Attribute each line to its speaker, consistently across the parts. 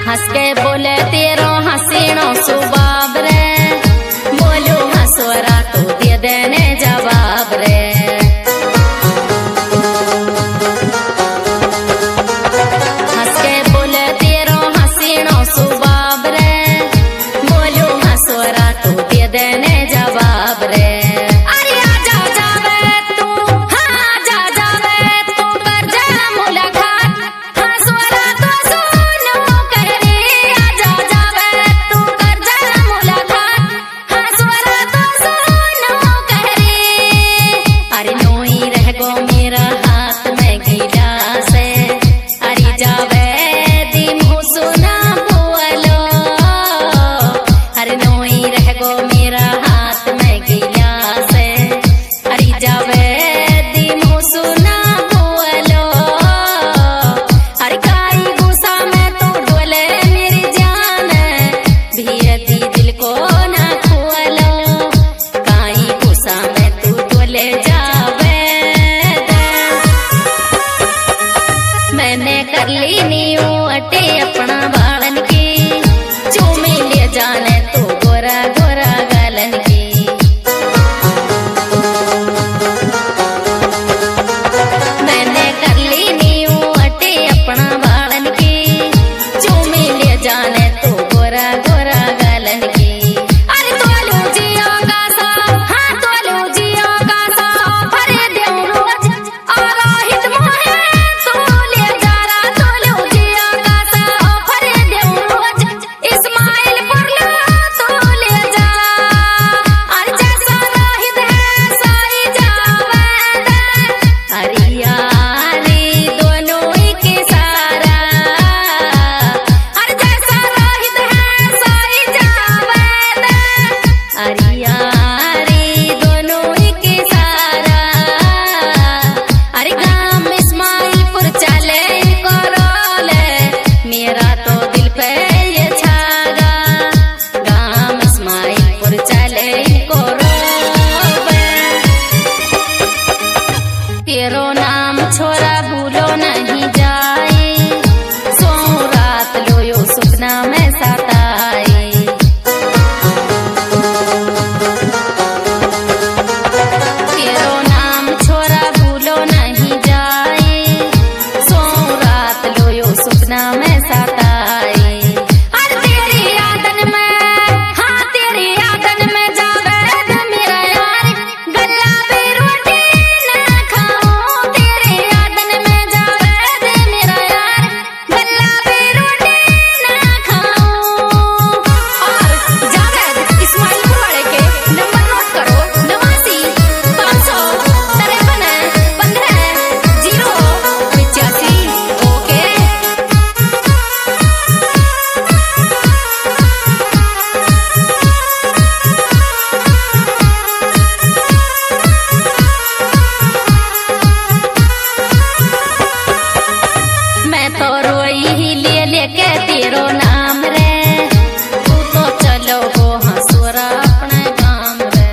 Speaker 1: हंस के बोले तेरो हसीनो सुबाब रे, बोलो हंसवरा तो दे देने जवाब रे। हंस के बोले तेरो हसीनो सुबाब रे, बोलो हंसवरा तो दे देने जवाब रे। मैंने कर ली नीयू अटे अपना बालन की, चूमे ले जाने तो गोरा गोरा गालन की। मैंने कर ली नीयू अटे अपना बालन की, चूमे ले जाने तो गोरा गोरा गालन की। तेरो नाम छोरा भूलो नहीं जाए, सो रात लोयो सपना में सताए। तेरो नाम छोरा भूलो नहीं जाए, सो रात लोयो सपना में सताए। लेके तेरो नाम रे, तू तो चलो गो हंसुरा अपने काम रे।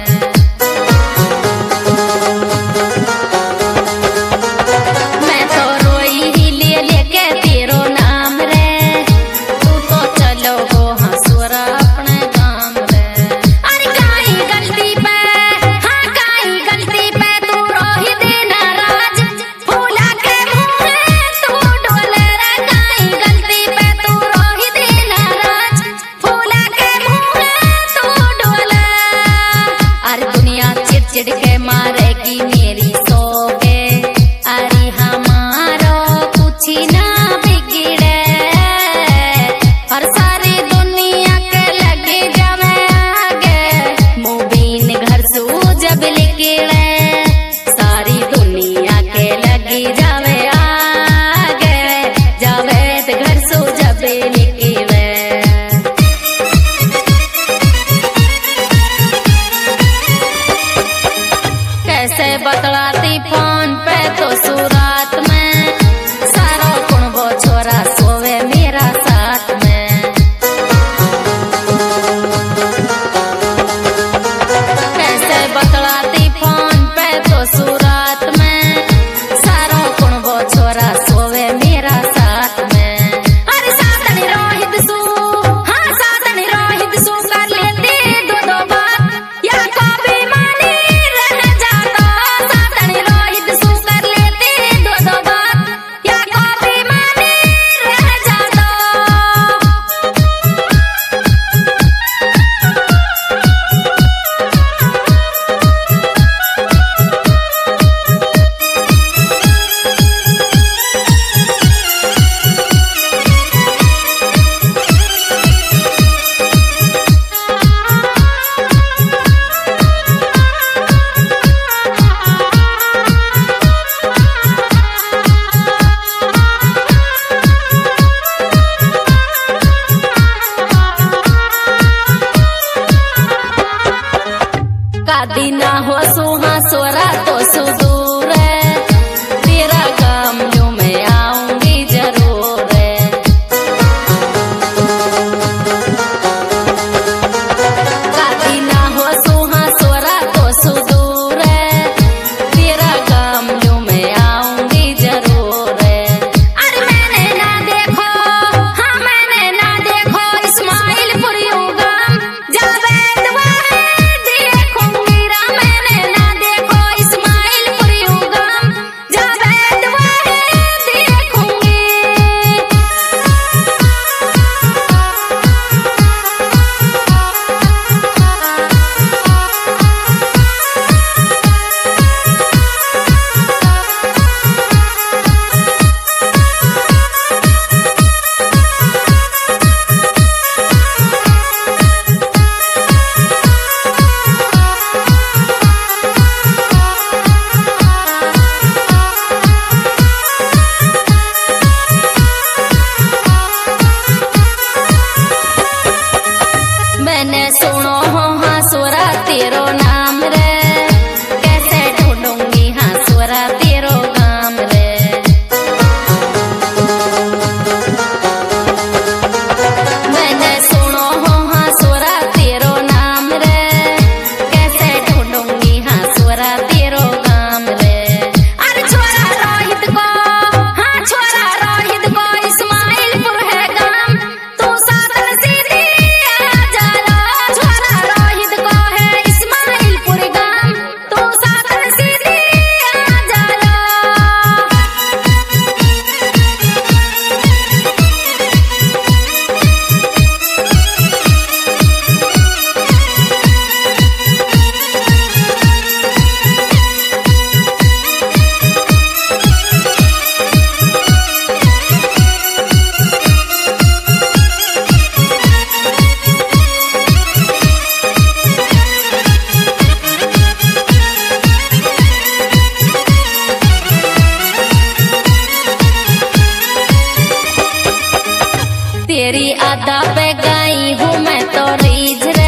Speaker 1: मैं तो रोई ही लेके तेरो नाम रे, तू तो चलो गो हंसुरा अपने काम रे। अरे काई गलती पे, हाँ काई गलती पे तू रोही दे नाराज, फूला के मुँह तू डोले रे। काई गलती पे तू रोही दे तेरी आदा पे गई हूँ मैं तो रीझ रे।